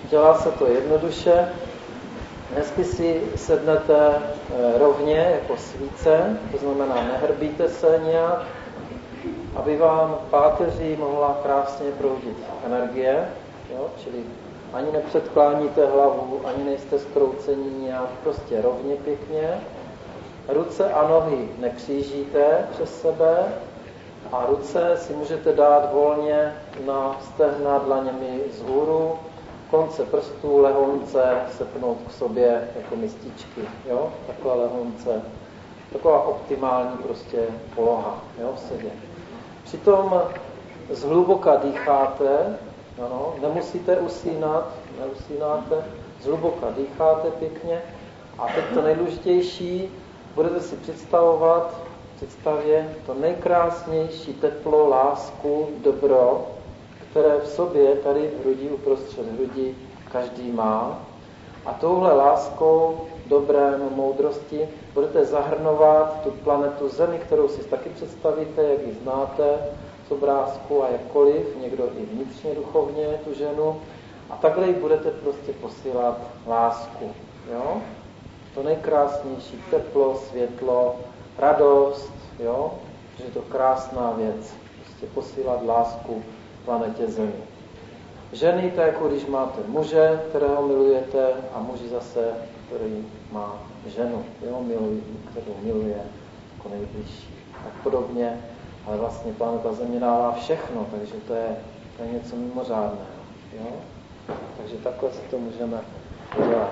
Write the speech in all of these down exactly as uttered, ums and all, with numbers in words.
Dělá se to jednoduše. Hezky si sednete rovně jako svíce, to znamená nehrbíte se nějak, aby vám v páteří mohla krásně proudit energie, jo? Čili ani nepředkláníte hlavu, ani nejste zkroucení nějak, prostě rovně pěkně. Ruce a nohy nekřížíte přes sebe a ruce si můžete dát volně na stehna dlaněmi vzhůru, konce prstů, lehonce sepnout k sobě jako mističky, jo? Takhle lehonce. Taková optimální prostě poloha, jo, v sedě. Přitom zhluboka dýcháte, ano, nemusíte usínat, neusínáte, zhluboka dýcháte pěkně a teď to nejdůležitější, budete si představovat v představě to nejkrásnější teplo, lásku, dobro, které v sobě tady v hrudi, uprostřed hrudi každý má. A touhle láskou, dobrem, moudrosti budete zahrnovat tu planetu Zemi, kterou si taky představíte, jak ji znáte z obrázku a jakkoliv, někdo i vnitřně duchovně, tu ženu. A takhle ji budete prostě posílat lásku. Jo? To nejkrásnější teplo, světlo, radost, jo? Že je to krásná věc. Prostě posílat lásku planetě Zemi. Ženy, to je jako když máte muže, kterého milujete, a muži zase, který má ženu, jo, milují, kterou miluje jako nejbližší. Tak podobně, ale vlastně planeta Země dává všechno, takže to je, to je něco mimořádného. Jo? Takže takhle si to můžeme udělat.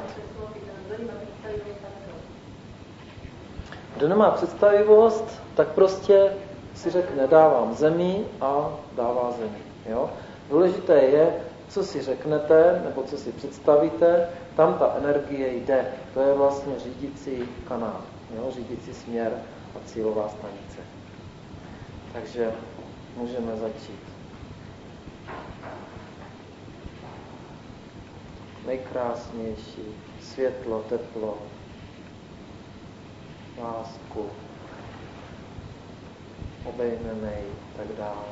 Kdo nemá představivost, tak prostě si řekne, dávám Zemi a dává Zemi. Jo? Důležité je, co si řeknete, nebo co si představíte, tam ta energie jde. To je vlastně řídící kanál, jo? Řídící směr a cílová stanice. Takže můžeme začít. Nejkrásnější světlo, teplo, lásku, obejmenej, tak dále.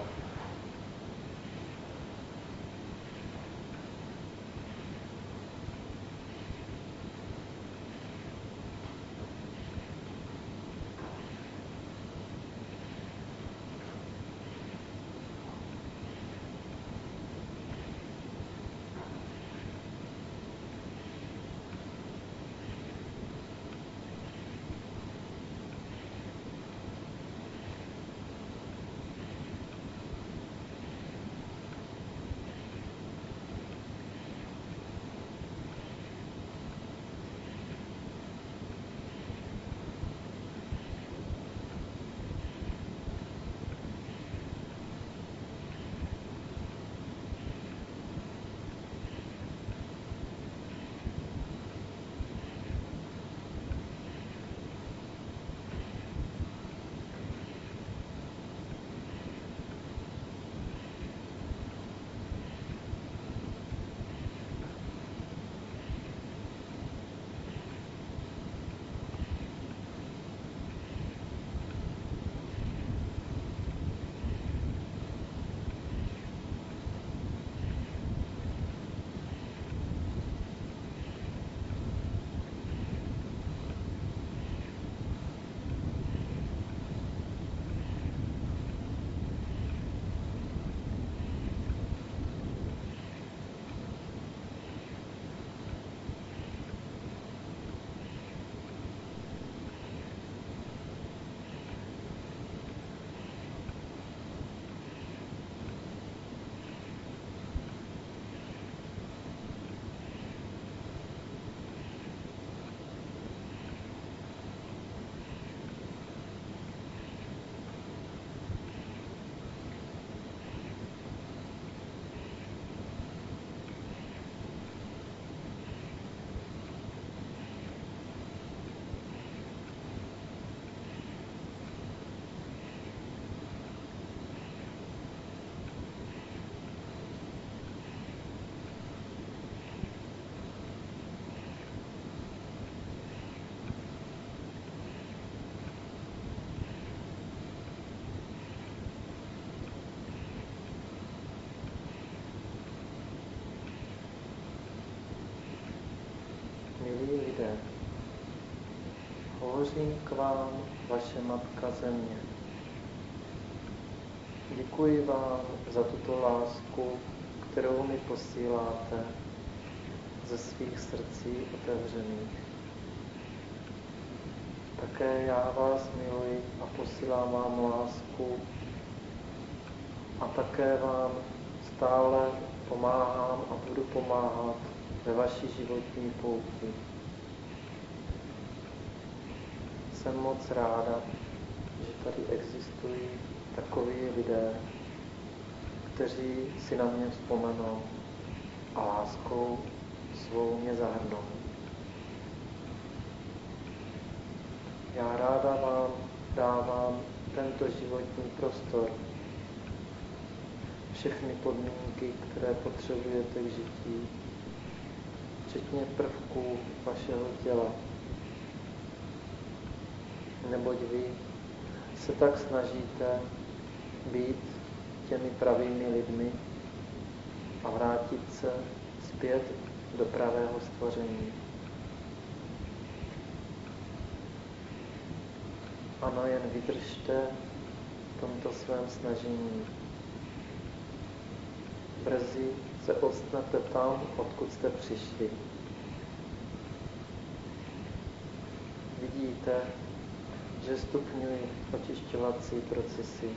Hovořím k vám, vaše Matka Země. Děkuji vám za tuto lásku, kterou mi posíláte ze svých srdcí otevřených. Také já vás miluji a posílám vám lásku a také vám stále pomáhám a budu pomáhat ve vaší životní pouti. Jsem moc ráda, že tady existují takoví lidé, kteří si na mě vzpomenou a láskou svou mě zahrnou. Já ráda vám dávám tento životní prostor, všechny podmínky, které potřebujete k žití, včetně prvků vašeho těla. Neboť vy se tak snažíte být těmi pravými lidmi a vrátit se zpět do pravého stvoření. Ano, jen vydržte v tomto svém snažení. Brzy se odstnete tam, odkud jste přišli. Vidíte, že stupňují očišťovací procesy,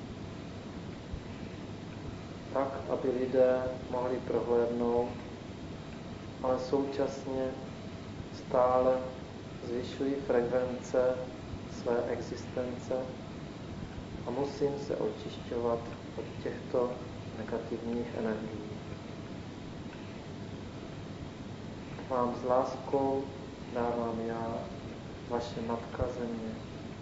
tak, aby lidé mohli prohlédnout, ale současně stále zvyšují frekvence své existence a musím se očišťovat od těchto negativních energií. Vám s láskou dávám já, vaše Matka Země.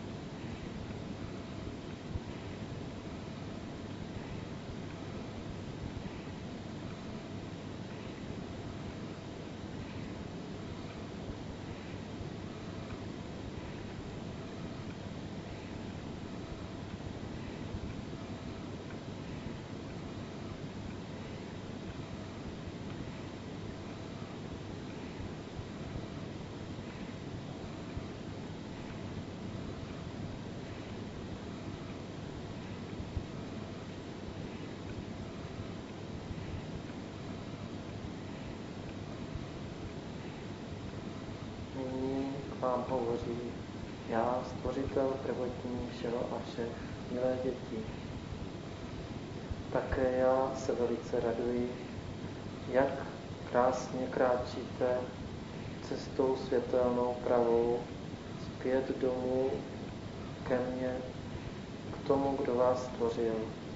Vám hovoří já, stvořitel prvotní všeho a všech, milé děti. Také já se velice raduji, jak krásně kráčíte cestou světelnou pravou zpět domů ke mně, k tomu, kdo vás stvořil.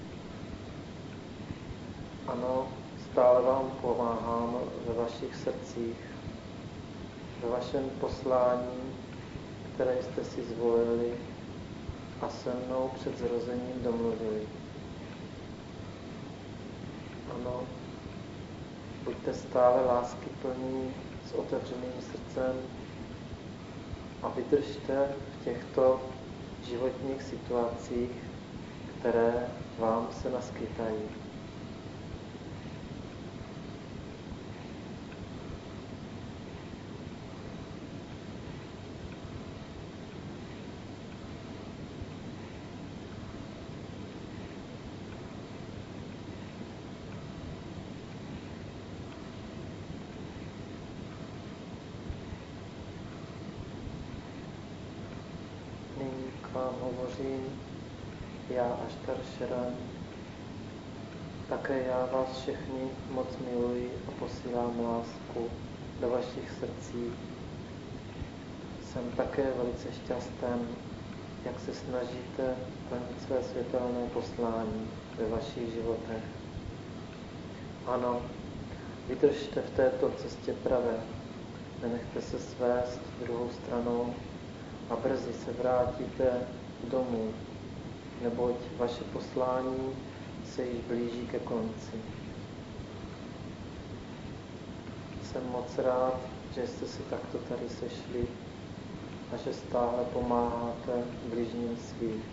Ano, stále vám pomáhám ve vašich srdcích, ve vašem poslání, které jste si zvolili a se mnou před zrozením domluvili. Ano, buďte stále láskyplní s otevřeným srdcem a vydržte v těchto životních situacích, které vám se naskytají. Vám hovořím, já Aštar Šeran, také já vás všechny moc miluji a posílám lásku do vašich srdcí. Jsem také velice šťasten, jak se snažíte plnit své světelné poslání ve vašich životech. Ano, vydržte v této cestě pravé, nenechte se svést druhou stranou a brzy se vrátíte domů, neboť vaše poslání se již blíží ke konci. Jsem moc rád, že jste se takto tady sešli a že stále pomáháte bližním svým.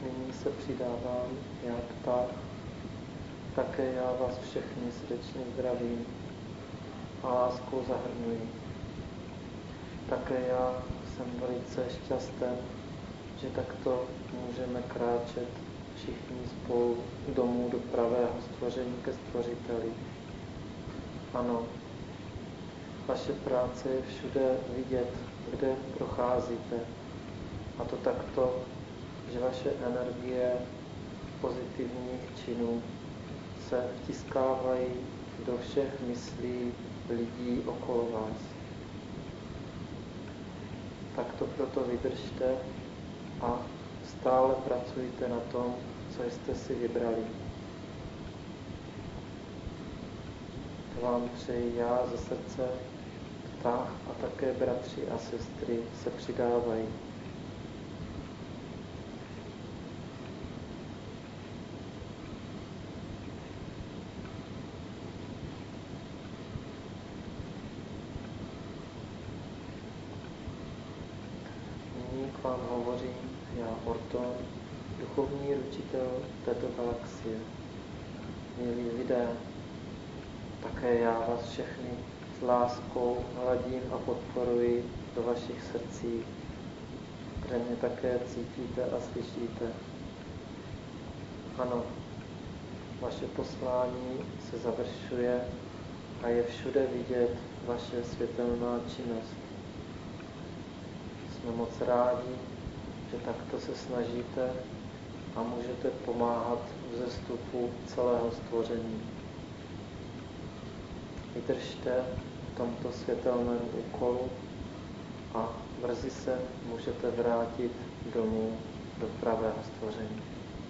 Nyní se přidávám já ptách, také já vás všechny srdečně zdravím a láskou zahrnuji. Také já jsem velice šťasten, že takto můžeme kráčet všichni spolu domů do pravého stvoření ke Stvořiteli. Ano, vaše práce je všude vidět, kde procházíte. A to takto, že vaše energie pozitivních činů se vtiskávají do všech myslí lidí okolo vás. Tak to proto vydržte a stále pracujte na tom, co jste si vybrali. To vám přeji já ze srdce, ptách a také bratři a sestry se přidávají. K vám hovořím já, Orton, duchovní ručitel této galaxie. Milí lidé, také já vás všechny s láskou hladím a podporuji do vašich srdcí, kde mě také cítíte a slyšíte. Ano, vaše poslání se završuje a je všude vidět vaše světelná činnost. Jsme moc rádi, že takto se snažíte a můžete pomáhat vzestupu celého stvoření. Vydržte v tomto světelném úkolu a brzy se můžete vrátit domů do pravého stvoření.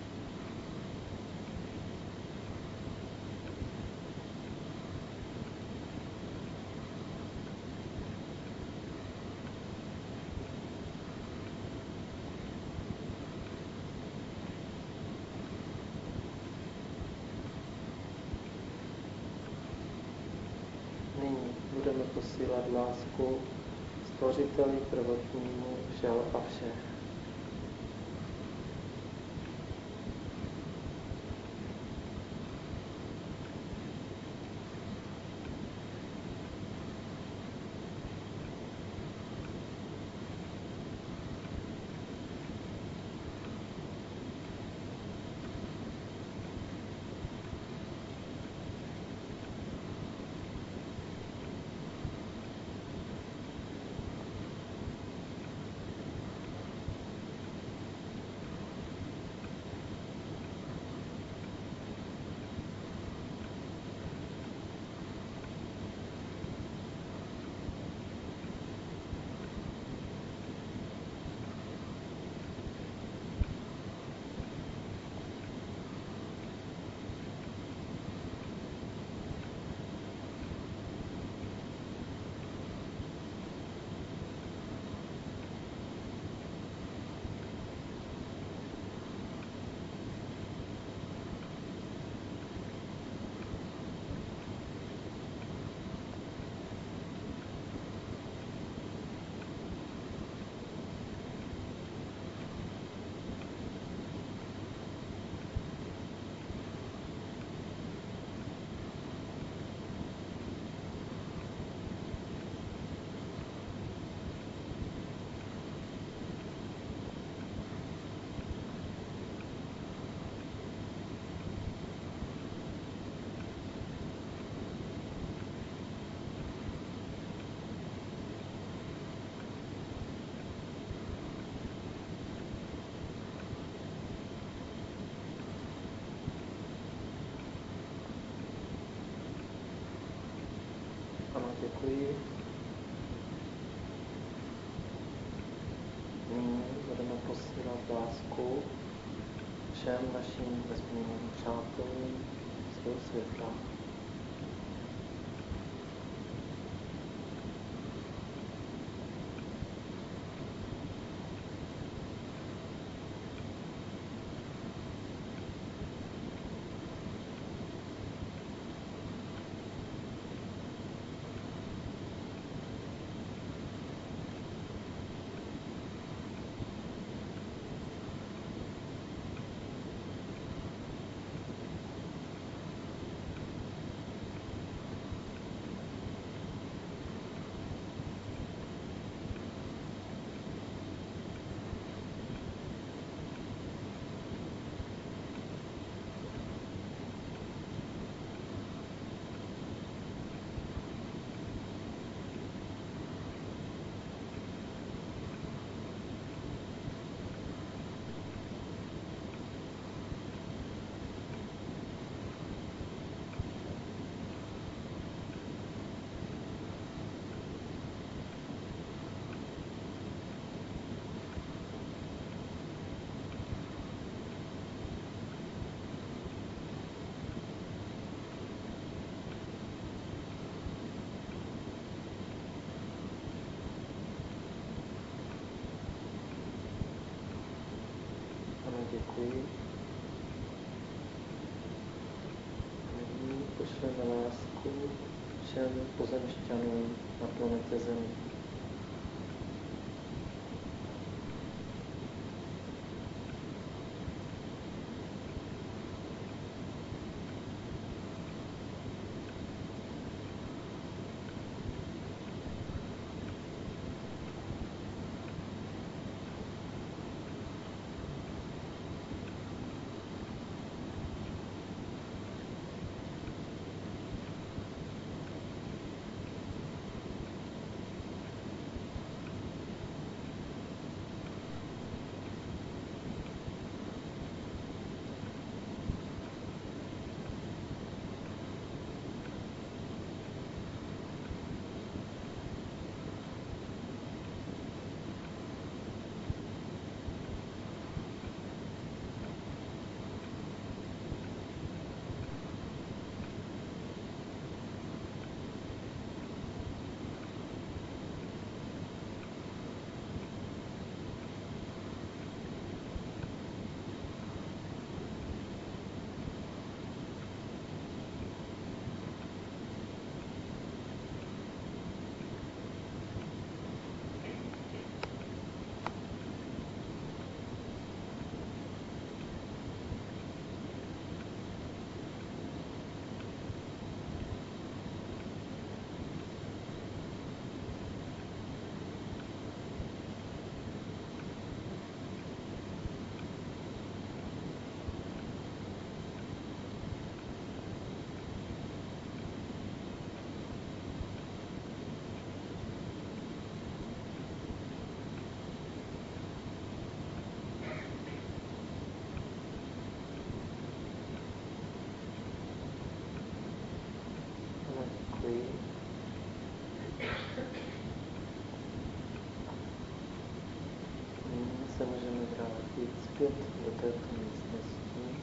Nyní budeme posílat lásku Stvořiteli prvotnímu všeho a všech. Ano, děkuji. Nyní budeme posílat lásku všem našim vesmírným přátelům svého světla. děkuji. Nyní pošleme lásku všem pozemšťanům na planetě Zemi. Se můžeme vrátit zpět do této místnosti.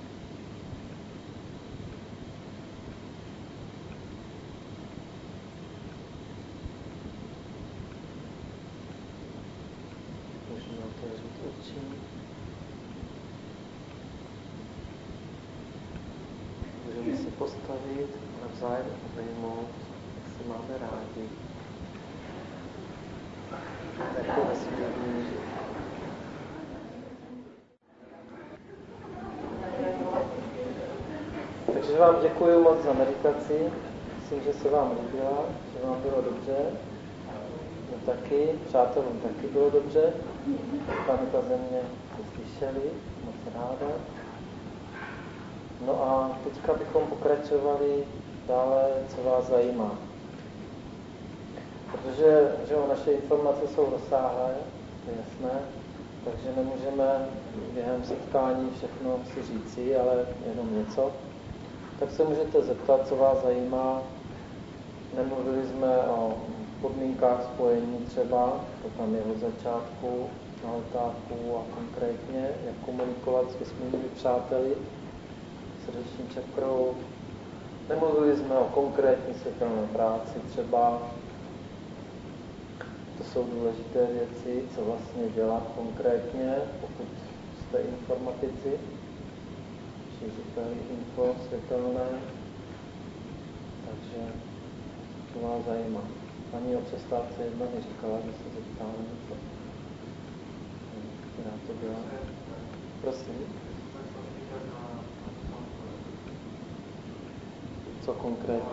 Můžeme otevřít oči. Můžeme se postavit a navzájem obejmout, jak se máme rádi. Jako vesmírný. Takže vám děkuji moc za meditaci. Myslím, že se vám líbila, že vám bylo dobře. No taky, přátelům taky bylo dobře. Planeta Země jste slyšeli, moc ráda. No a teďka bychom pokračovali dále, co vás zajímá. Protože že o naše informace jsou rozsáhlé, to je jasné, takže nemůžeme během setkání všechno si říci, ale jenom něco. Tak se můžete zeptat, co vás zajímá. Nemluvili jsme o podmínkách spojení třeba, to tam je od začátku na letáku a konkrétně, jak komunikovat s vesmírnými přáteli, srdeční čakrou. Nemluvili jsme o konkrétní světelné práci třeba. To jsou důležité věci, co vlastně dělat konkrétně, pokud jste informatici. Šiřiteli info světelné, takže to vás zajímá. Paní o přestávce jedna mi říkala, že se zeptáme něco. Která to byla? Prosím. Co konkrétně?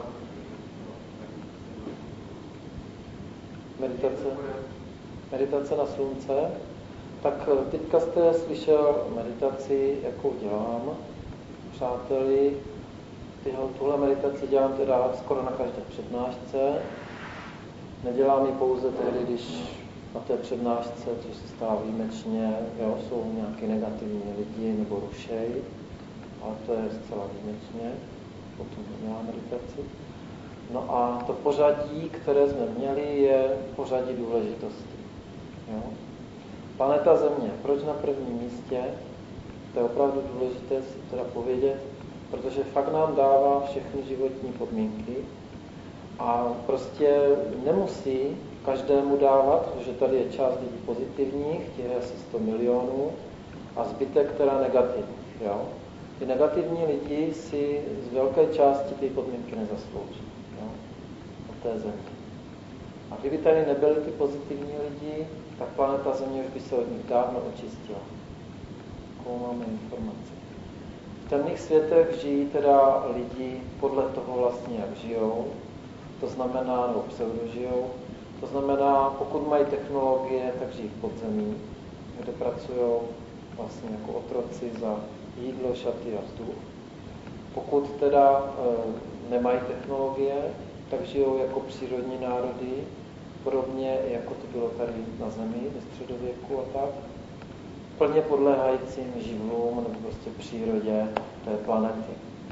Meditace? Meditace na slunce? Tak teďka jste slyšel meditaci, jakou dělám. Přáteli, tyhle, tuhle meditaci dělám teda skoro na každé přednášce. Nedělám ji pouze tehdy, když na té přednášce, což se stává výjimečně, jo, jsou nějaký negativní lidi nebo rušej, ale to je zcela výjimečně, potom dělám meditaci. No a to pořadí, které jsme měli, je pořadí důležitosti. Jo. Planeta Země, proč na prvním místě? To je opravdu důležité si teda povědět, protože fakt nám dává všechny životní podmínky a prostě nemusí každému dávat, protože tady je část lidí pozitivních, těch je asi sto milionů a zbytek teda negativní. Jo? Ty negativní lidi si z velké části ty podmínky nezaslouží. Jo? Na té Zemi. A kdyby tady nebyly ty pozitivní lidi, tak planeta Země už by se od nich dávno očistila. Takovou máme informaci. V temných světech žijí teda lidi podle toho vlastně, jak žijou. To znamená, nebo pseudožijou. To znamená, pokud mají technologie, tak žijí v podzemí, kde pracují vlastně jako otroci za jídlo, šaty a vzduch. Pokud teda e, nemají technologie, tak žijou jako přírodní národy, podobně jako to bylo tady na Zemi ve středověku a tak. Plně podléhajícím živlům nebo prostě přírodě té planety.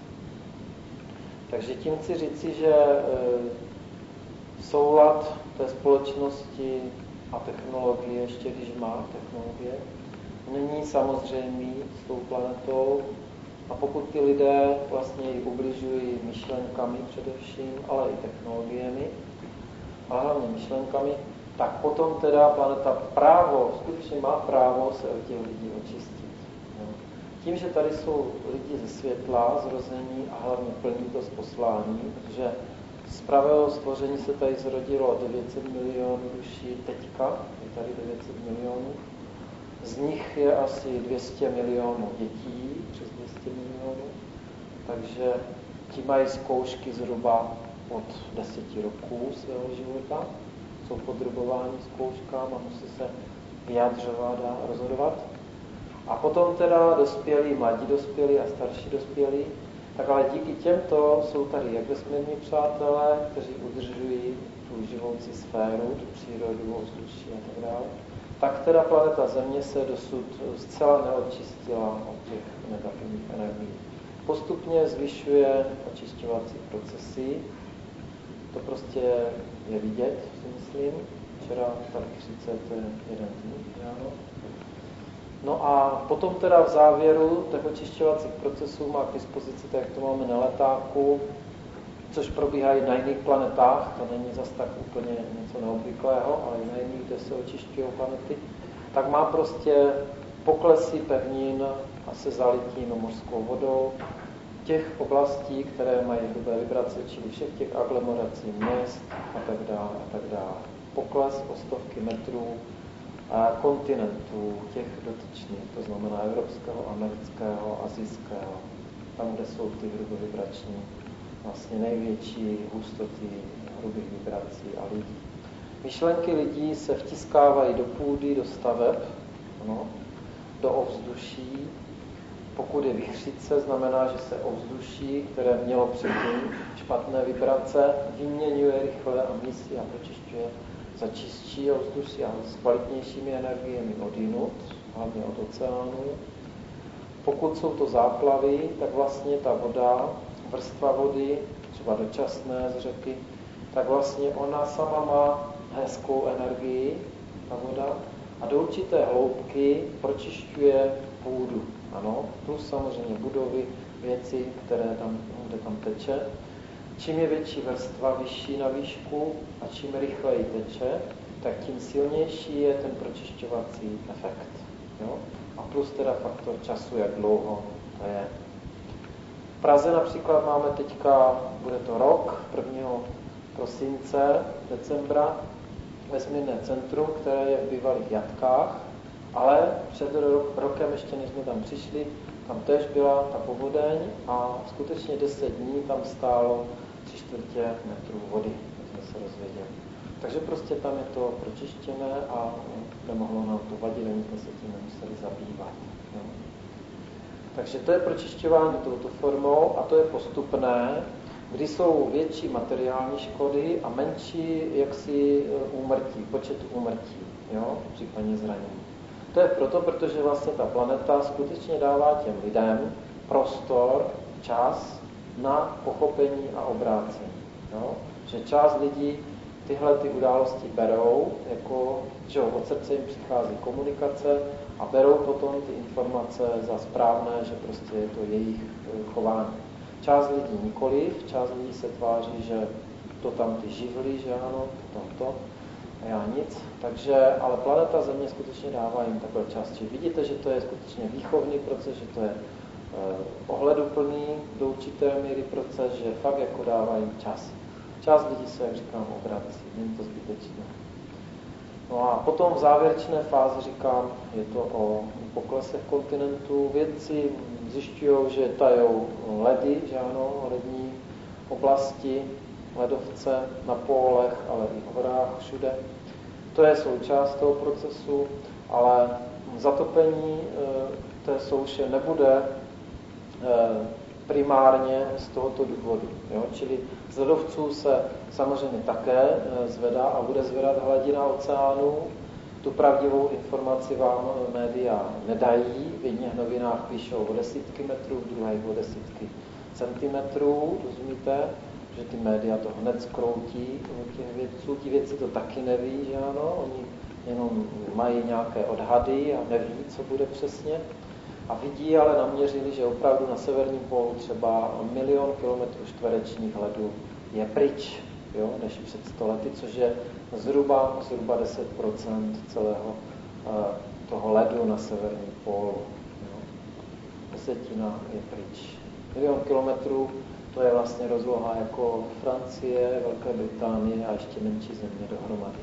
Takže tím chci říci, že e, soulad té společnosti a technologie, ještě když má technologie, není samozřejmý s tou planetou a pokud ty lidé vlastně ji ubližují myšlenkami především, ale i technologiemi, a hlavně myšlenkami, tak potom teda planeta právo, skutečně má právo se od těch lidí očistit. Tím, že tady jsou lidi ze světla, zrození a hlavně plní to z poslání, protože z pravého stvoření se tady zrodilo devět set milionů duší teďka, je tady devět set milionů. Z nich je asi dvě stě milionů dětí, přes dvě stě milionů, takže ti mají zkoušky zhruba od deseti roků svého života, jsou podrobováni zkouškám a musí se vyjadřovat a rozhodovat. A potom teda dospělí, mladí dospělí a starší dospělí, tak ale díky těmto jsou tady jak vesmírní přátelé, kteří udržují tu živoucí sféru, tu přírodu, ovzduší a tak dále. Tak teda planeta Země se dosud zcela neočistila od těch negativních energií. Postupně zvyšuje očišťovací procesy. To prostě je vidět, si myslím. Včera tak třicet jeden dní, ano. No a potom teda v závěru těch očišťovacích procesů má k dispozici, tak jak to máme na letáku, což probíhá i na jiných planetách, to není zas tak úplně něco neobvyklého, ale i na jiných, kde se očišťují planety, tak má prostě poklesy pevnin a se zalitím mořskou vodou těch oblastí, které mají hrubé vibrace, čili všech těch aglomerací měst a tak dále a tak dále. Pokles o stovky metrů a kontinentů těch dotyčných, to znamená evropského, amerického, asijského, tam, kde jsou ty hrubovibrační, vlastně největší hustoty hrubých vibrací a lidí. Myšlenky lidí se vtiskávají do půdy, do staveb, ano, do ovzduší. Pokud je vichřice, znamená, že se ovzduší, které mělo předtím špatné vibrace, vyměňuje rychle a mísí a pročišťuje za čistší ovzduší a s kvalitnějšími energiemi odinut, hlavně od oceánu. Pokud jsou to záplavy, tak vlastně ta voda, vrstva vody, třeba dočasné z řeky, tak vlastně ona sama má hezkou energii, ta voda, a do určité hloubky pročišťuje půdu. Ano, plus samozřejmě budovy, věci, které tam, kde tam teče. Čím je větší vrstva vyšší na výšku a čím rychleji teče, tak tím silnější je ten pročišťovací efekt. Jo? A plus teda faktor času, jak dlouho to je. V Praze například máme teďka, bude to rok, prvního prosince, decembra, vesmírné centrum, které je v bývalých jatkách, ale před rokem, ještě než jsme tam přišli, tam též byla ta povodeň a skutečně deset dní tam stálo tři čtvrtě metrů vody, jak jsme se rozvěděli. Takže prostě tam je to pročištěné a nemohlo nám to vadit, ani jsme se tím nemuseli zabývat. Jo. Takže to je pročišťování touto formou a to je postupné, kdy jsou větší materiální škody a menší jaksi úmrtí, počet úmrtí, jo, případně zranění. To je proto, protože vlastně ta planeta skutečně dává těm lidem prostor, čas na pochopení a obrácení. Jo? Že část lidí tyhle ty události berou, jako, že od srdce jim přichází komunikace a berou potom ty informace za správné, že prostě je to jejich chování. Část lidí nikoliv, část lidí se tváří, že to tam ty živly, že ano, to tam to. a já nic. Takže, ale planeta Země skutečně dává jim takhle čas. Čiže vidíte, že to je skutečně výchovný proces, že to je eh, ohleduplný do určité míry proces, že fakt jako dává jim čas. Čas lidí se, jak říkám, obrací, není to zbytečné. No a potom v závěrečné fázi, říkám, je to o poklesech kontinentů. Vědci zjišťují, že tajou ledy, že ano, lední oblasti, ledovce na pólech, ale i v horách, všude. To je součást toho procesu, ale zatopení e, té souše nebude e, primárně z tohoto důvodu. Jo? Čili z ledovců se samozřejmě také e, zvedá a bude zvedat hladina oceánu. Tu pravdivou informaci vám média nedají. V jedných novinách píšou o desítky metrů, v druhých o desítky centimetrů, rozumíte? Že ty média to hned skroutí od těch vědců. Ti vědci to taky neví, že ano? Oni jenom mají nějaké odhady a neví, co bude přesně. A vidí, ale naměřili, že opravdu na severním pólu třeba milion kilometrů čtverečních ledu je pryč, jo, než před sto lety, což je zhruba, zhruba deset procent celého uh, toho ledu na severním pólu. Jo. Desetina je pryč. Milion kilometrů, to je vlastně rozloha jako Francie, Velké Británie a ještě menší země dohromady.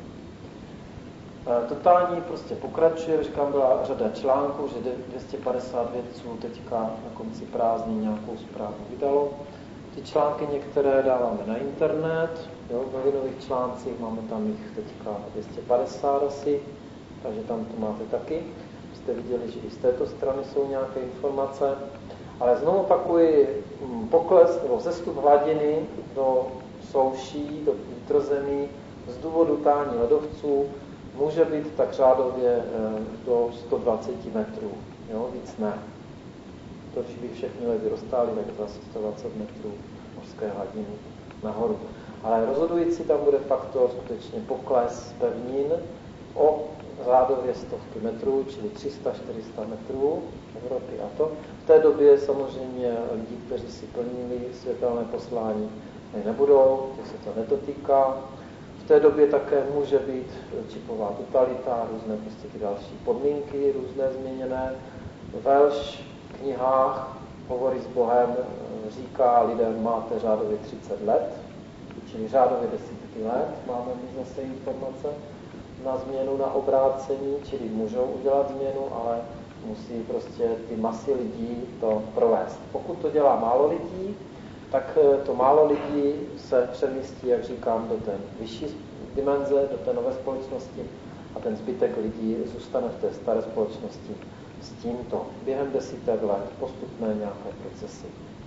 Totální prostě pokračuje, říkám, byla řada článků, že dvě stě padesát vědců teďka na konci prázdnin nějakou zprávu vydalo. Ty články některé dáváme na internet, jo, v novinových článcích máme tam jich teďka dvě stě padesát asi, takže tam to máte taky. Jste viděli, že i z této strany jsou nějaké informace. Ale znovu opakuji, pokles nebo vzestup hladiny do souší, do vnitrozemí z důvodu tání ledovců může být tak řádově do sto dvacet metrů, jo, víc ne. To, když by všechny ledy roztály, tak zase sto dvacet metrů mořské hladiny nahoru. Ale rozhodující tam bude faktor skutečně pokles pevnin o řádově stovky metrů, čili tři sta až čtyři sta metrů Evropy a to. V té době samozřejmě lidi, kteří si plnili světelné poslání, nebudou, těch se to netotýká. V té době také může být čipová totalita, různé prostě ty další podmínky, různé změněné. Welsh v knihách Hovory s Bohem říká, lidem máte řádově třicet let, čili řádově desítky let, máme my zase informace na změnu, na obrácení, čili můžou udělat změnu, ale musí prostě ty masy lidí to provést. Pokud to dělá málo lidí, tak to málo lidí se přemístí, jak říkám, do té vyšší dimenze, do té nové společnosti a ten zbytek lidí zůstane v té staré společnosti s tímto. Během desítek let postupné nějaké procesy.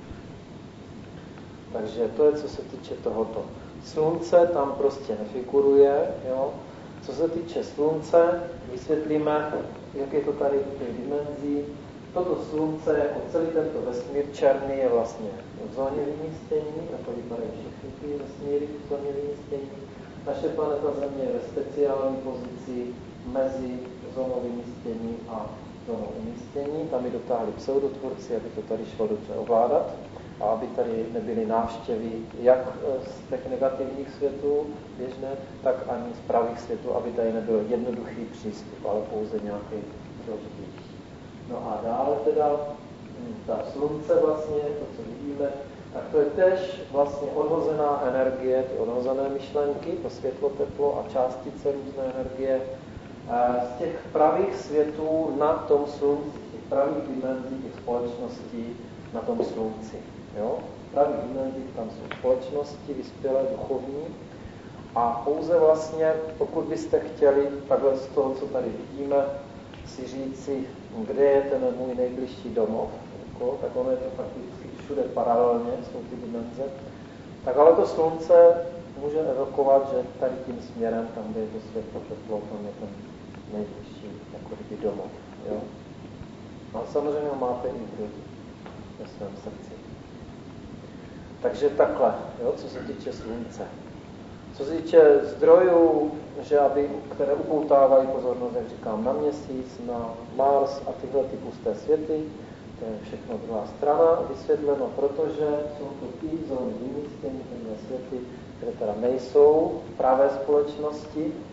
Takže to je, co se týče tohoto. Slunce tam prostě nefiguruje, jo. Co se týče slunce, vysvětlíme, jak je to tady v těch dimenzí. Toto slunce, jako celý tento vesmír černý, je vlastně v zóně vymístění, jako vypadají všechny ty vesmíry v zóně vymístění. Naše planeta Země je ve speciální pozici mezi zónou vymístění a zónou umístění. Tam ji dotáhli pseudotvůrci, aby to tady šlo dobře ovládat a aby tady nebyly návštěvy jak z těch negativních světů běžné, tak ani z pravých světů, aby tady nebyl jednoduchý přístup, ale pouze nějaký složitější. No a dále teda ta slunce vlastně, to, co vidíme, tak to je též vlastně odhozená energie, ty odhozené myšlenky, to světlo, teplo a částice různé energie z těch pravých světů na tom slunci, z těch pravých dimenzí těch společností na tom slunci. Jo? V pravých dimenzích tam jsou společnosti, vyspělé, duchovní a pouze vlastně, pokud byste chtěli takhle z toho, co tady vidíme, si říci, kde je ten můj nejbližší domov, jako, tak ono je to fakticky všude paralelně, jsou ty dimenze. Tak ale to slunce může evokovat, že tady tím směrem, tam, kde je to světlo, teplo, tam je ten nejbližší jako kdyby domov. Jo? A samozřejmě ho máte i v hrudi, ve svém srdci. Takže takhle, jo, co se týče slunce. Co se týče zdrojů, že aby, které upoutávají pozornost, jak říkám, na Měsíc, na Mars a tyhle ty pusté světy, to je všechno druhá strana, vysvětleno, protože jsou to ty zóny vymístění, tyhle světy, které teda nejsou v pravé společnosti,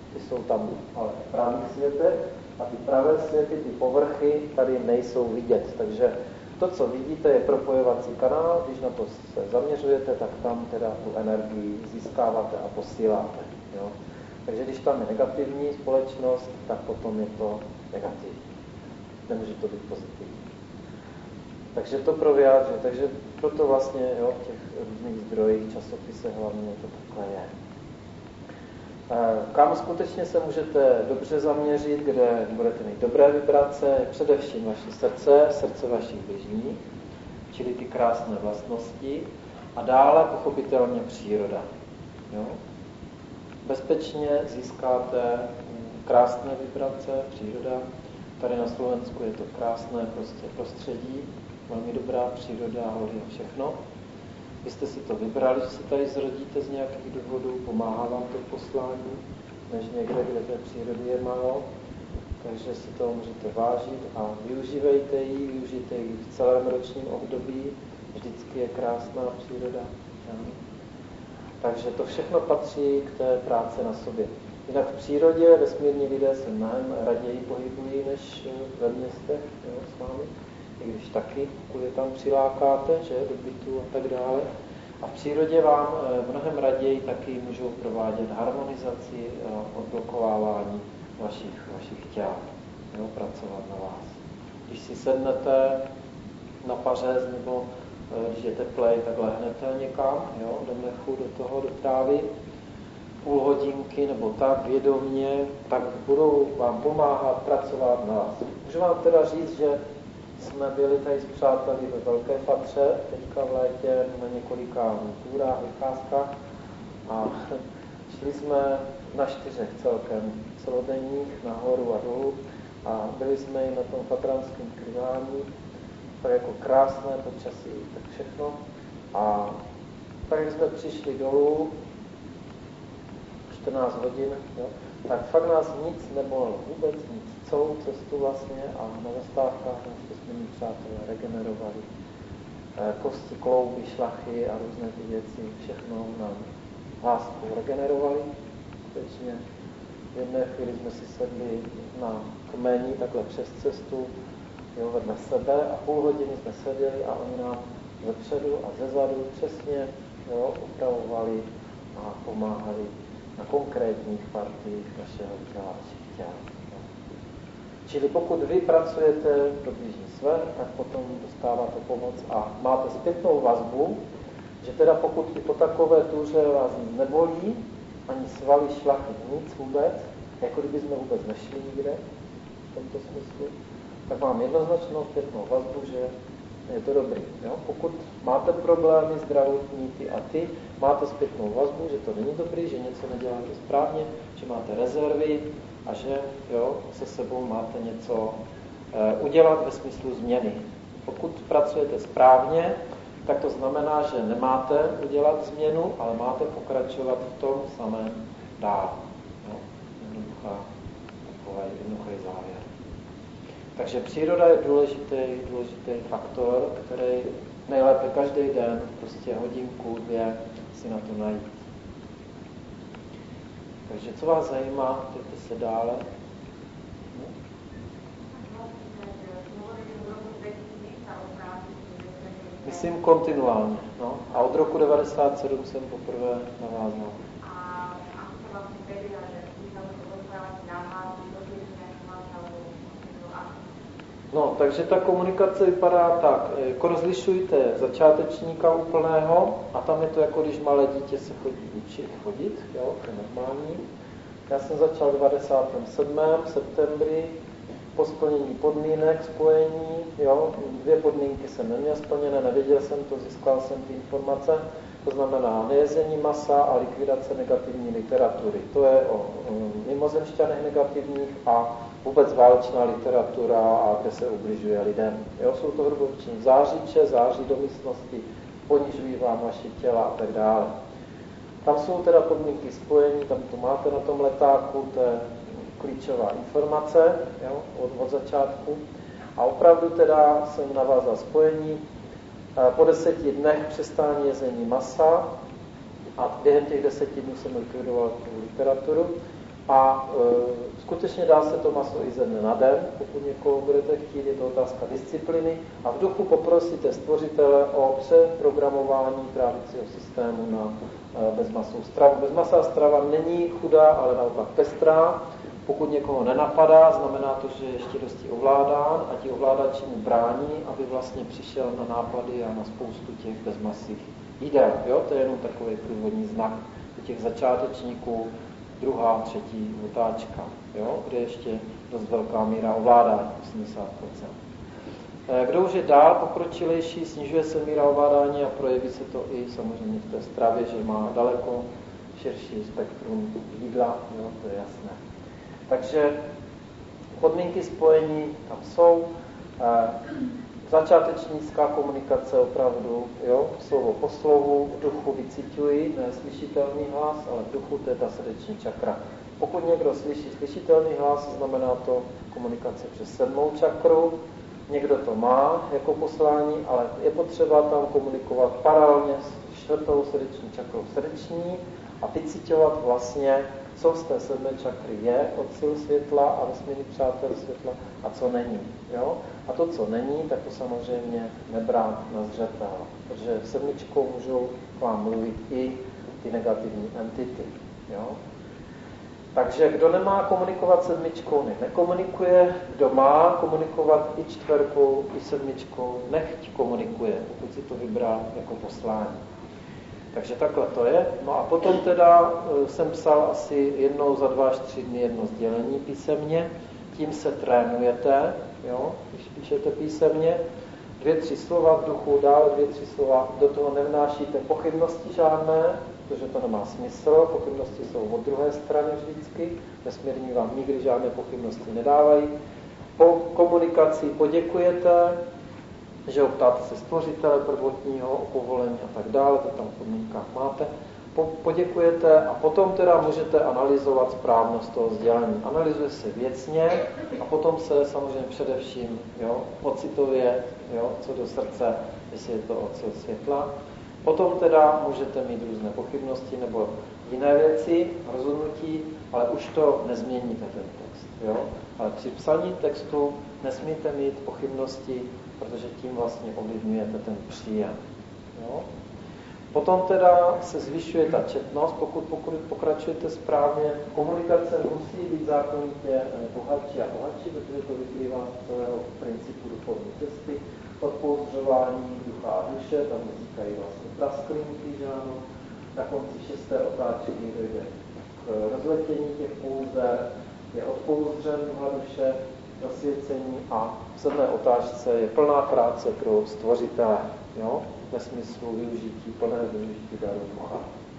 ty jsou tam ale v pravých světech a ty pravé světy, ty povrchy tady nejsou vidět. Takže to, co vidíte, je propojovací kanál, když na to se zaměřujete, tak tam teda tu energii získáváte a posíláte. Jo? Takže když tam je negativní společnost, tak potom je to negativní. Nemůže to být pozitivní. Takže to pro vyjádření, takže proto vlastně jo, v těch různých zdrojích, časopisech hlavně to takhle je. Kam skutečně se můžete dobře zaměřit, kde budete mít dobré vibrace, především vaše srdce, srdce vašich bližních, čili ty krásné vlastnosti, a dále pochopitelně příroda. Jo? Bezpečně získáte krásné vibrace, příroda. Tady na Slovensku je to krásné prostě prostředí, velmi dobrá příroda, hory a všechno. Vy jste si to vybrali, že se tady zrodíte z nějakých důvodů, pomáhá vám to poslání, než někde, kde té přírody je málo. Takže si to můžete vážit a využívejte ji, využijte ji v celém ročním období. Vždycky je krásná příroda. Takže to všechno patří k té práci na sobě. Jinak v přírodě vesmírní lidé se mnohem raději pohybují než ve městech, jo, s vámi. I když taky, pokud je tam přilákáte, že, do bytu a tak dále. A v přírodě vám mnohem raději taky můžou provádět harmonizaci a odblokovávání vašich, vašich těl, jo, pracovat na vás. Když si sednete na pařez nebo když je teplej, tak lehnete někam, jo, do mlechu, do toho, do trávy, půl hodinky nebo tak vědomě, tak budou vám pomáhat pracovat na vás. Můžu vám teda říct, že jsme byli tady s přáteli ve Velké Fatře, teďka v létě na několika túrách, vycházkách a šli jsme na čtyřech celkem celodenních, nahoru a dolů a byli jsme i na tom fatranském krvání, tak jako krásné počasí, tak všechno. A tak, když jsme přišli dolů, čtrnáct hodin, jo, tak fakt nás nic nebolelo, vůbec nic. Celou cestu vlastně a na zastávkách jsme s mými přátelé regenerovali. Kosti, klouby, šlachy a různé ty věci, všechno nám láskou regenerovali. Skutečně v jedné chvíli jsme si sedli na kmeni takhle přes cestu, jo, vedle sebe a půl hodiny jsme seděli a oni nám zepředu a zezadu přesně jo, upravovali a pomáhali na konkrétních partiích našeho těla, našich těl. Čili pokud vy pracujete pro blížní své, tak potom dostáváte pomoc a máte zpětnou vazbu, že teda pokud i po takové túře vás nebolí, ani svaly, šlachy, nic vůbec, jako kdyby jsme vůbec nešli nikde v tomto smyslu, tak mám jednoznačnou zpětnou vazbu, že je to dobrý. Jo? Pokud máte problémy zdravotní ty a ty, máte zpětnou vazbu, že to není dobrý, že něco neděláte správně, že máte rezervy a že jo, se sebou máte něco e, udělat ve smyslu změny. Pokud pracujete správně, tak to znamená, že nemáte udělat změnu, ale máte pokračovat v tom samém dál. Jo? Jednoduchá, takový jednoduchý závěr. Takže příroda je důležitý, důležitý faktor, který nejlépe každý den, prostě hodinku, dvě, si na to najít. Takže co vás zajímá, pojďte se dále. Myslím kontinuálně, no. A od roku devadesát sedm jsem poprvé navázal. No, takže ta komunikace vypadá tak, jako rozlišujte začátečníka úplného a tam je to jako když malé dítě se chodí učit chodit, jo, to je normální. Já jsem začal v devadesátém sedmém v septembri po splnění podmínek, spojení, jo, dvě podmínky jsem neměl splněné, nevěděl jsem to, získal jsem ty informace, to znamená nejezení masa a likvidace negativní literatury. To je o, o mimozemšťanech negativních a vůbec válečná literatura, a kde se ubližuje lidem. Jo, jsou to hrubovční zářiče, září do místnosti, ponižují vám vaše těla a tak dále. Tam jsou teda podmínky spojení, tam to máte na tom letáku, to je klíčová informace, jo, od, od začátku. A opravdu teda jsem navázal spojení. Po deseti dnech přestání jezení masa a během těch deseti dnů jsem likvidoval tu literaturu. A e, skutečně dá se to maso i ze dne na den, pokud někoho budete chtít, je to otázka disciplíny. A v duchu poprosíte stvořitele o přeprogramování trávicího systému na e, bezmasovou stravu. Bezmasová strava není chudá, ale naopak pestrá. Pokud někoho nenapadá, znamená to, že je ještě dosti ovládán a ti ovládači mu brání, aby vlastně přišel na nápady a na spoustu těch bezmasých jídel. Jo? To je jenom takový průvodní znak u těch začátečníků, druhá, třetí otáčka, jo? Kde ještě dost velká míra ovládání, osmdesát procent. Kdo už je dál pokročilejší, snižuje se míra ovládání a projeví se to i samozřejmě v té stravě, že má daleko širší spektrum jídla, jo? To je jasné. Takže podmínky spojení tam jsou. Začátečnická komunikace opravdu, jo, slovo po slovu, v duchu vycítuji, ne slyšitelný hlas, ale v duchu to je ta srdeční čakra. Pokud někdo slyší slyšitelný hlas, znamená to komunikace přes sedmou čakru, někdo to má jako poslání, ale je potřeba tam komunikovat paralelně s čtvrtou srdeční čakrou srdeční a vycíťovat vlastně, co z té sedmé čakry je od sil světla a vesmírných přátel světla a co není. Jo? A to, co není, tak to samozřejmě nebrát na zřetel, protože sedmičkou můžou k vám mluvit i ty negativní entity. Jo? Takže kdo nemá komunikovat sedmičkou, nech nekomunikuje. Kdo má komunikovat i čtverkou, i sedmičkou, nechť komunikuje, pokud si to vybral jako poslání. Takže takhle to je. No a potom teda jsem psal asi jednou za dva až tři dny jedno sdělení písemně. Tím se trénujete, jo, když píšete písemně. Dvě, tři slova v duchu, dále dvě, tři slova. Do toho nevnášíte pochybnosti žádné, protože to nemá smysl. Pochybnosti jsou od druhé strany vždycky. Vesmírní vám nikdy žádné pochybnosti nedávají. Po komunikaci poděkujete, že ptáte se stvořitele prvotního o povolení a tak dále, to tam v podmínkách máte. Po, poděkujete a potom teda můžete analyzovat správnost toho sdělení. Analyzuje se věcně a potom se samozřejmě především, jo, pocitově, jo, co do srdce, jestli je to od sil světla. Potom teda můžete mít různé pochybnosti nebo jiné věci, rozhodnutí, ale už to nezměníte ten text. Jo? Ale při psaní textu nesmíte mít pochybnosti, protože tím vlastně ovlivňujete ten příjem. Jo? Potom teda se zvyšuje ta četnost, pokud, pokud pokračujete správně. Komunikace musí být zákonitě bohatší a bohatší, protože to vyplývá z celého principu duchovní cesty, odpouzřování ducha a duše, tam vznikají vlastně prasklinky, že ano. Na konci šesté otáčky dojde k rozletění těch pouzer, je odpouzřen ducha duše, zasvěcení a v sedmé otáčce je plná práce pro stvořitele, jo? Ve smyslu využití, plného využití daru ducha.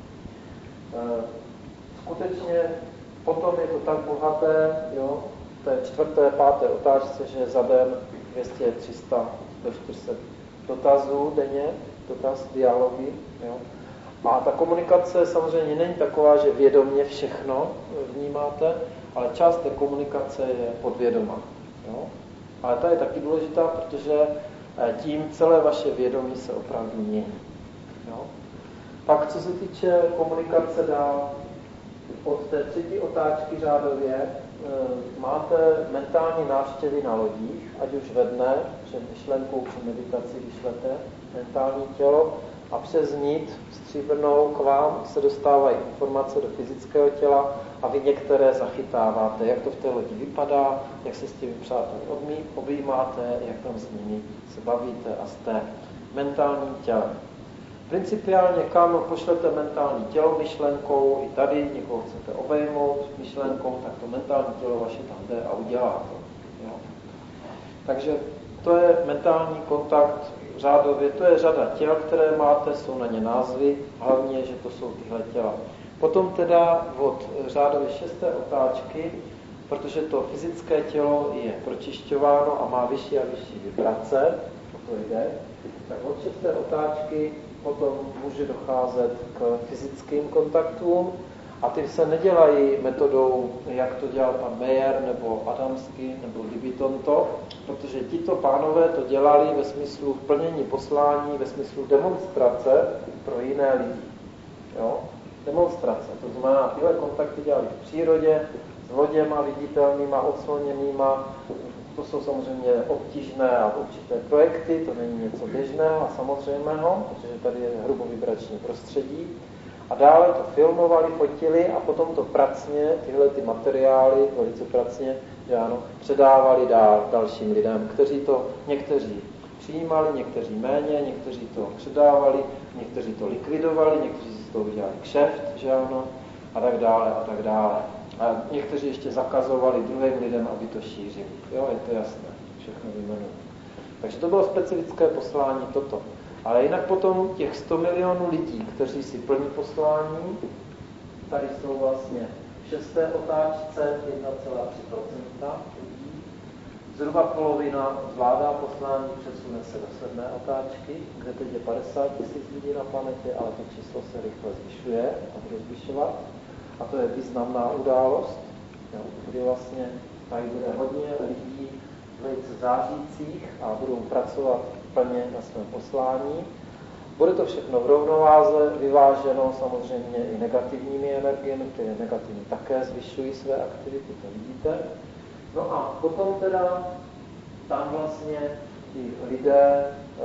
E, skutečně potom je to tak bohaté, jo? V té čtvrté, páté otáčce, že za den dvě stě, tři sta do čtyři sta dotazů denně, dotaz, dialogy, jo? A ta komunikace samozřejmě není taková, že vědomě všechno vnímáte, ale část té komunikace je podvědomá. Jo? Ale ta je taky důležitá, protože tím celé vaše vědomí se opravdu mění. Jo? Pak, co se týče komunikace dál, od té třetí otáčky řádově máte mentální návštěvy na lodích, ať už ve dne, před myšlenkou, před meditací vyšlete mentální tělo a přes nit stříbrnou k vám se dostávají informace do fyzického těla a vy některé zachytáváte, jak to v té lodi vypadá, jak se s těmi přáteli objímáte, jak tam s nimi se bavíte a jste mentálním tělem. Principiálně, kam pošlete mentální tělo myšlenkou, i tady někoho chcete obejmout myšlenkou, tak to mentální tělo vaše tam jde a udělá to. Jo? Takže to je mentální kontakt řádově, to je řada těl, které máte, jsou na ně názvy, hlavně, že to jsou tyhle těla. Potom teda od řádově šesté otáčky, protože to fyzické tělo je pročišťováno a má vyšší a vyšší vibrace, to jde, tak od šesté otáčky potom může docházet k fyzickým kontaktům a ty se nedělají metodou, jak to dělal pan Meyer nebo Adamsky nebo Libitonto, protože tito pánové to dělali ve smyslu plnění poslání, ve smyslu demonstrace pro jiné lidi. Jo? demonstrace. To znamená, tyhle kontakty dělali v přírodě, s loděma viditelnýma, odsloněnýma. To jsou samozřejmě obtížné a určité projekty, to není něco běžného a samozřejmého, protože tady je hrubovibrační prostředí. A dále to filmovali, fotili a potom to pracně, tyhle ty materiály, velice pracně, že ano, předávali dál dalším lidem, kteří to, někteří přijímali, někteří méně, někteří to předávali, někteří to likvidovali, někteří si to udělali kšeft, že ano, a tak dále a tak dále. A někteří ještě zakazovali druhým lidem, aby to šířili. Jo, je to jasné, všechno vyjmenuji. Takže to bylo specifické poslání toto. Ale jinak potom těch sto milionů lidí, kteří si plní poslání, tady jsou vlastně v šesté otáčce jedna celá tři procenta lidí. Zhruba polovina zvládá poslání, přesune se do sedmé otáčky, kde teď je padesát tisíc lidí na planetě, ale to číslo se rychle zvyšuje a bude zvyšovat. A to je významná událost, kdy vlastně tady bude hodně lidí velice zářících a budou pracovat plně na svém poslání. Bude to všechno v rovnováze, vyváženo samozřejmě i negativními energiemi, které negativní také zvyšují své aktivity, to vidíte. No a potom teda tam vlastně ti lidé e,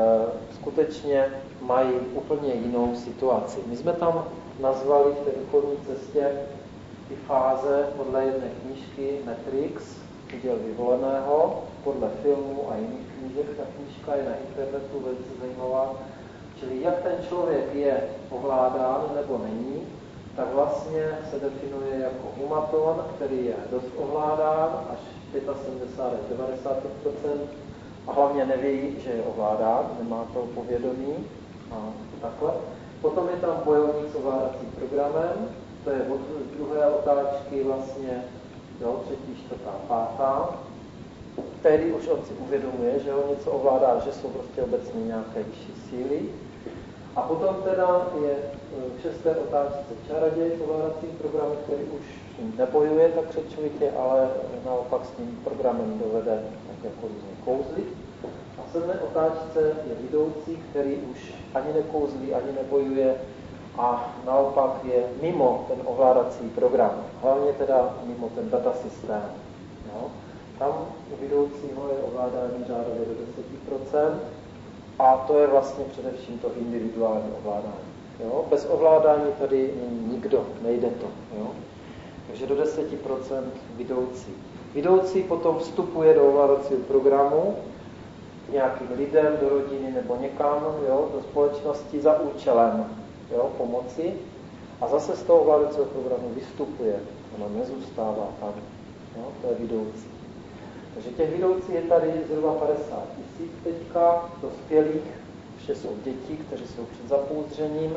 skutečně mají úplně jinou situaci. My jsme tam nazvali v té duchovní cestě ty fáze podle jedné knížky Matrix, Uděl vyvoleného, podle filmu a jiných knížek. Ta knížka je na internetu velice zajímavá. Čili jak ten člověk je ovládán nebo není, tak vlastně se definuje jako humaton, který je dost ovládán, až sedmdesát pět až devadesát procent a hlavně neví, že je ovládán, nemá to povědomí a takhle. Potom je tam bojovník s ovládacím programem, to je od druhé otáčky vlastně, jo, třetí, čtvrtá, pátá. Tehdy už on si uvědomuje, že ho něco ovládá, že jsou prostě obecně nějaké vyšší síly. A potom teda je v šesté otázce čaroděj s ovládacím programem, který už nebojuje tak křečovitě, ale naopak s tím programem dovede tak jako různě kouzlit. A v sedmé otázce je vidoucí, který už ani nekouzlí, ani nebojuje a naopak je mimo ten ovládací program. Hlavně teda mimo ten datasystém. No. Tam u vidoucího je ovládání řádově do deset procent. A to je vlastně především to individuální ovládání. Jo? Bez ovládání tady není nikdo, nejde to. Jo? Takže do deset procent vidoucí. Vidoucí potom vstupuje do ovládacího programu nějakým lidem, do rodiny nebo někam, jo? Do společnosti za účelem, jo? Pomoci. A zase z toho ovládacího programu vystupuje. Ono nezůstává tam. Jo? To je vidoucí. Takže těch vidoucí je tady zhruba padesát tisíc teďka, dospělých, vše jsou děti, kteří jsou před zapouzdřením.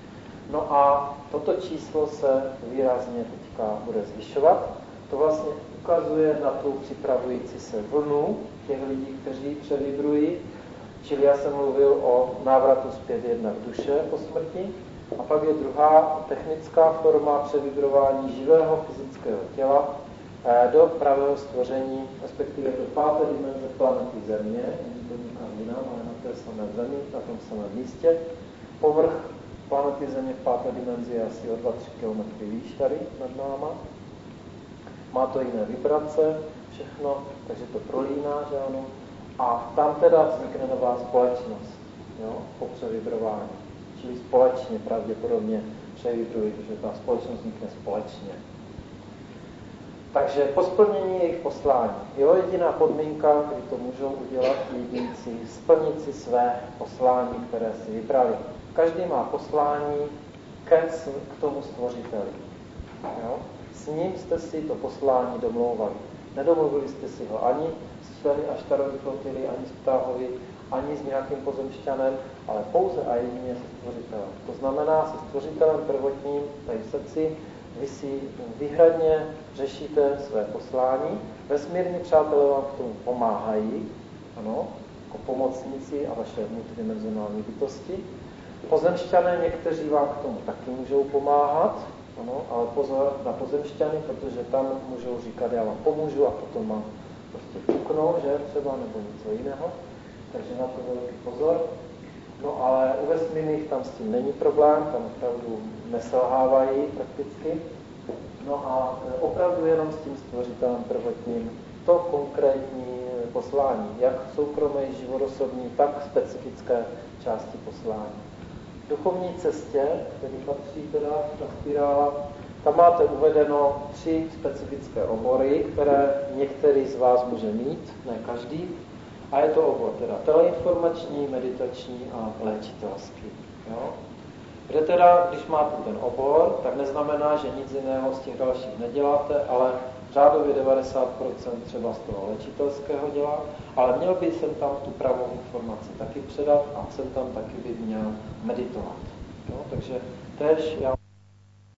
No a toto číslo se výrazně teďka bude zvyšovat. To vlastně ukazuje na tu připravující se vlnu těch lidí, kteří převibrují. Čili já jsem mluvil o návratu zpět jednak duše po smrti. A pak je druhá technická forma převibrování živého fyzického těla do pravého stvoření, respektive do páté dimenze planety Země, není to nikam jinam, ale na té samé Zemi, na tom samém místě. Povrch planety Země v páté dimenzi je asi o dva až tři kilometry výš tady nad náma. Má to jiné vibrace, všechno, takže to prolíná, že ano. A tam teda vznikne nová společnost, jo, po převibrování. Čili společně pravděpodobně převibrují, protože ta společnost vznikne společně. Takže po splnění jejich poslání. Jo, jediná podmínka, kdy to můžou udělat jedinci, splnit si své poslání, které si vybrali. Každý má poslání ke, k tomu stvořiteli. Jo? S ním jste si to poslání domlouvali. Nedomluvili jste si ho ani s členy Aštarovy flotily, ani s Ptáhovi, ani s nějakým pozemšťanem, ale pouze a jedině se stvořitelem. To znamená se stvořitelem prvotním tady v srdci. Vy si výhradně řešíte své poslání. Vesmírní přátelé vám k tomu pomáhají, ano, jako pomocníci a vaše multidimenzionální bytosti. Pozemšťané někteří vám k tomu taky můžou pomáhat, ano, ale pozor na pozemšťany, protože tam můžou říkat, já vám pomůžu a potom vám prostě ťuknou, že třeba, nebo něco jiného. Takže na to velký pozor. No ale u vesmírných některých tam s tím není problém, tam opravdu neselhávají prakticky. No a opravdu jenom s tím stvořitelem prvotním to konkrétní poslání, jak soukromé, životosobní, tak specifické části poslání. V duchovní cestě, který patří teda ta spirála, tam máte uvedeno tři specifické obory, které některý z vás může mít, ne každý. A je to obor teda teleinformační, meditační a léčitelský. Jo? Kde teda, když máte ten obor, tak neznamená, že nic jiného z těch dalších neděláte, ale řádově devadesát procent třeba z toho léčitelského dělá, ale měl by jsem tam tu pravou informaci taky předat a jsem tam taky by měl meditovat. Jo? Takže též já